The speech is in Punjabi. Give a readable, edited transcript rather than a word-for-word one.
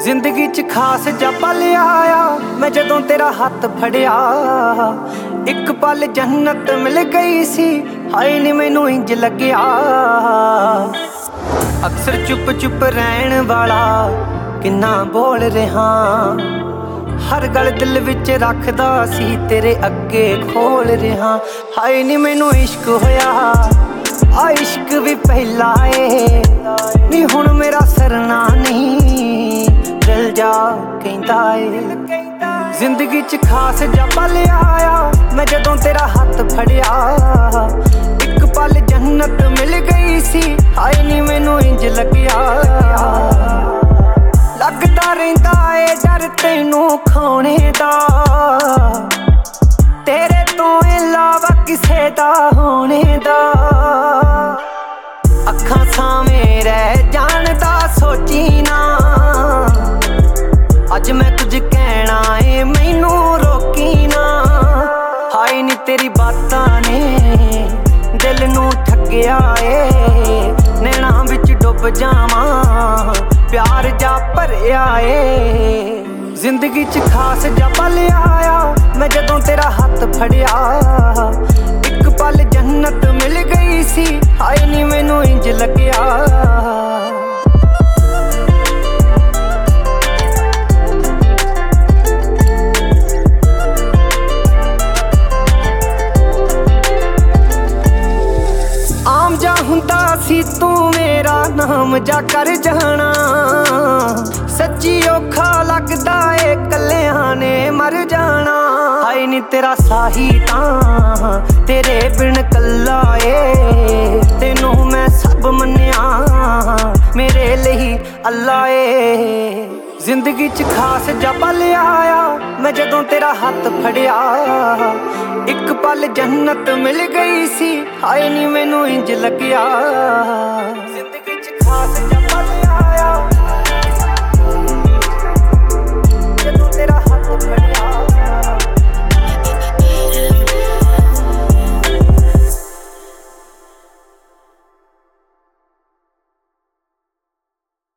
ਜ਼ਿੰਦਗੀ 'ਚ ਖਾਸ ਜਾ ਪਲ ਆਇਆ ਮੈਂ ਜਦੋਂ ਤੇਰਾ ਹੱਥ ਫੜਿਆ। ਇੱਕ ਪਲ ਜੰਨਤ ਮਿਲ ਗਈ ਸੀ, ਹਾਏ ਨੀ ਮੈਨੂੰ ਇੰਜ ਲੱਗਿਆ। ਅਕਸਰ ਚੁੱਪ ਚੁੱਪ ਰਹਿਣ ਵਾਲਾ ਕਿੰਨਾ ਬੋਲ ਰਿਹਾ, ਹਰ ਗੱਲ ਦਿਲ ਵਿੱਚ ਰੱਖਦਾ ਸੀ ਤੇਰੇ ਅੱਗੇ ਖੋਲ ਰਿਹਾ। ਹਾਏ ਨੀ ਮੈਨੂੰ ਇਸ਼ਕ ਹੋਇਆ, ਆ ਇਸ਼ਕ ਵੀ ਪਹਿਲਾ ਏ ਨੀ ਹੁਣ ਮੇਰਾ ਸਰਨਾ ਨਹੀਂ, ਦਿਲ ਜਾ ਕਹਿੰਦਾ ਏ। ਜ਼ਿੰਦਗੀ 'ਚ ਖਾਸ ਜਾ ਪਲ ਆਇਆ ਮੈਂ ਜਦੋਂ ਤੇਰਾ ਹੱਥ ਫੜਿਆ। ਇੱਕ ਪਲ ਜੰਨਤ ਮਿਲ ਗਈ ਸੀ, ਹਾਏ ਨੀ ਮੈਨੂੰ ਇੰਜ ਲੱਗਿਆ। ਲੱਗਦਾ ਰਹਿੰਦਾ ਏ ਡਰ ਤੈਨੂੰ ਖਾਣੇ ਦਾ, ਤੇਰੇ ਤੋਂ ਇਲਾਵਾ ਕਿਸੇ ਦਾ ਹੋਣੇ ਦਾ। ਅੱਖਾਂ ਸਾਹਮਣੇ ਰਹਿ ਜਾਣ ਦਾ ਸੋਚੀ ਨਾ, ਅੱਜ ਮੈਂ ਕੁਝ ਕਹਿਣਾ ਏ ਮੈਨੂੰ ਰੋਕੀ ਨਾ। ਹਾਏ ਨੀ ਤੇਰੀ ਬਾਤਾਂ ਨੇ ਦਿਲ ਨੂੰ ਠੱਗਿਆ ਏ, ਨੈਣਾਂ ਵਿੱਚ ਡੁੱਬ ਜਾਵਾਂ ਪਿਆਰ ਜਾ ਭਰਿਆ ਏ। ਜ਼ਿੰਦਗੀ 'ਚ ਖਾਸ ਜਾ ਪਲ ਆਇਆ ਮੈਂ ਜਦੋਂ ਤੇਰਾ ਹੱਥ ਫੜਿਆ। ਇੱਕ ਪਲ ਜੰਨਤ ਮਿਲ ਗਈ ਸੀ, ਹਾਏ ਨੀ ਮੈਨੂੰ ਇੰਜ ਲੱਗਿਆ। ਆਮ ਜਾ ਹੁੰਦਾ ਸੀ ਤੂੰ ਮੇਰਾ ਨਾਮ ਜਾ ਕਰ ਜਾਣਾ, ਸੱਚੀ ਔਖਾ ਲੱਗਦਾ ਏ ਕੱਲਿਆਂ ਨੇ ਮਰ ਜਾਣਾ। ਹਾਏ ਨੀ ਤੇਰਾ ਸਾਹੀ ਤਾਂ ਤੇਰੇ ਬਿਨ ਕੱਲਾ ਏ, ਤੈਨੂੰ ਮੈਂ ਸਭ ਮੰਨਿਆ ਮੇਰੇ ਲਈ ਅੱਲਾ ਏ। ਜ਼ਿੰਦਗੀ 'ਚ ਖਾਸ ਜਾ ਪਲ ਆਇਆ ਮੈਂ ਜਦੋਂ ਤੇਰਾ ਹੱਥ ਫੜਿਆ। ਇੱਕ ਪਲ ਜੰਨਤ ਮਿਲ ਗਈ ਸੀ, ਹਾਏ ਨੀ ਮੈਨੂੰ ਇੰਜ ਲੱਗਿਆ। ਜ਼ਿੰਦਗੀ 'ਚ ਖਾਸ